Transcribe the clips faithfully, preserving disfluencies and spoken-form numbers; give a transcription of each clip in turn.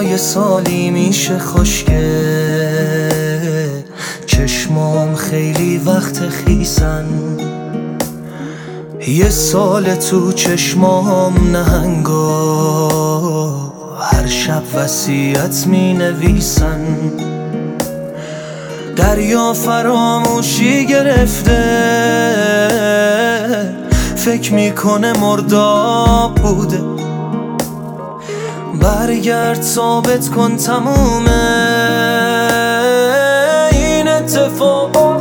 یه سالی میشه خوشگه، چشمام خیلی وقت خیسن. یه سال تو چشمام نهنگا هر شب وصیت می نویسن. دریا فراموشی گرفته، فکر میکنه مرداب بوده. برگرد ثابت کن تمومه این اتفاق.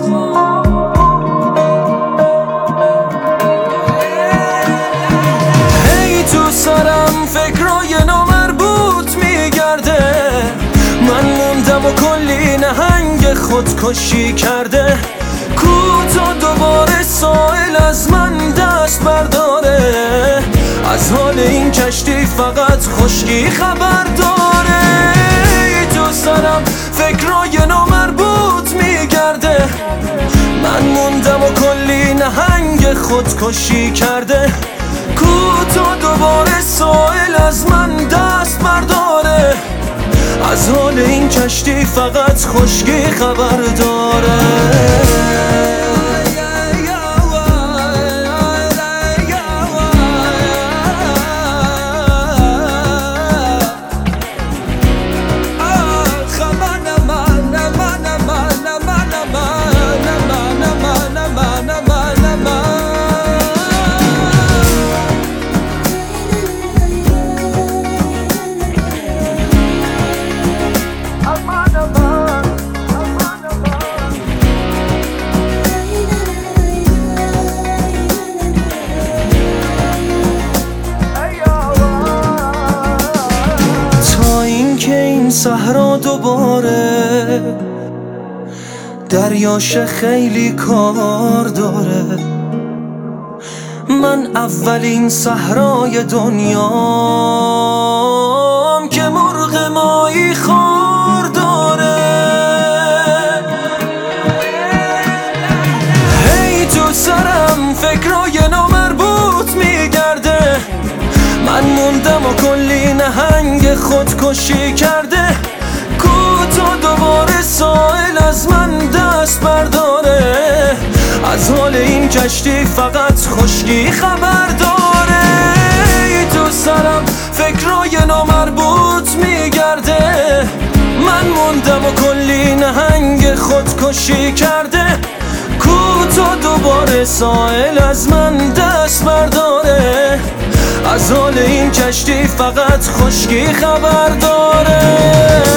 هی تو سرم فکرای نامربوط میگرده، من موندم و کلی نهنگ خودکشی کرده. کوتا دوباره سائل از من دست برداره، از حال این کشتی فقط خشکی خبر داره. تو سرم فکرای نامربوط میگرده، من موندم و کلی نهنگ خودکشی کرده. کوتا دوباره سائل از من دست برداره، از حال این کشتی فقط خشکی خبر داره. صحرا دوباره دریاش خیلی کار داره. من اولین صحرای دنیام که مرغ ماهی خوار داره. هی تو سرم فکرای نامربوط میگرده، من موندم و کلی نهنگ خودکشی کرده. کوتا دوباره سائل از من دست برداره، از حال این کشتی فقط خشکی خبر داره. تو سرم فکرای نامربوط میگرده، من موندم و کلی نهنگ خودکشی کرده. کوتا دوباره سائل از من دست برداره، از حال این کشتی فقط خشکی خبر داره.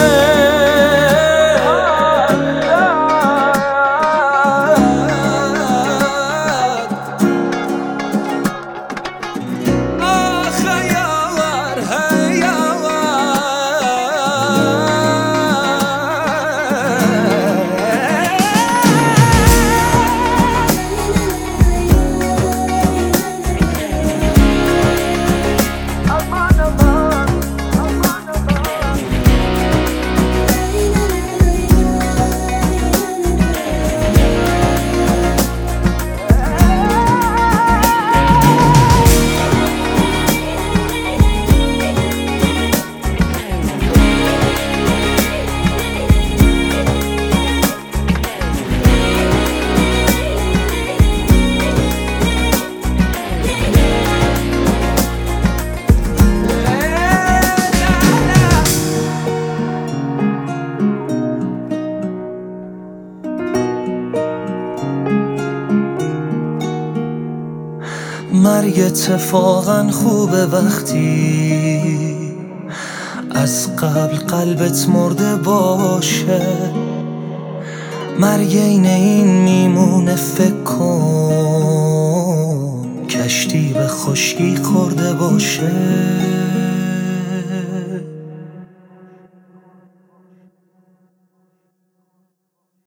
مرگ اتفاقا خوبه وقتی از قبل قلبت مرده باشه. مرگ این این میمونه، فکر کن کشتی به خشکی خورده باشه.